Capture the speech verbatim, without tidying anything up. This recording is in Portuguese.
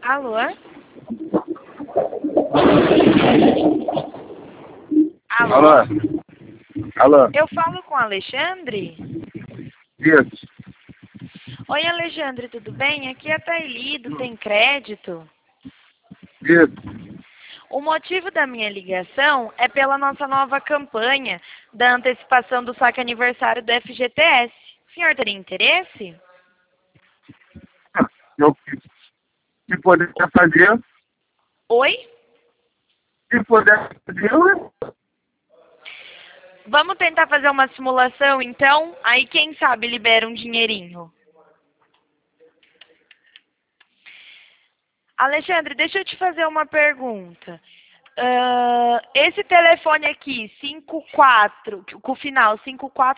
Alô? Alô? Alô? Alô? Eu falo com o Alexandre? Isso. Oi, Alexandre, tudo bem? Aqui é a Thaili, do Tem Crédito. Isso. O motivo da minha ligação é pela nossa nova campanha da antecipação do saque aniversário do F G T S. O senhor teria interesse? Eu, se puder fazer, Oi? se puder fazer, eu- Vamos tentar fazer uma simulação, então? Aí, quem sabe, libera um dinheirinho. Alexandre, deixa eu te fazer uma pergunta. Ah, esse telefone aqui, cinco quatro, com o final cinco quatro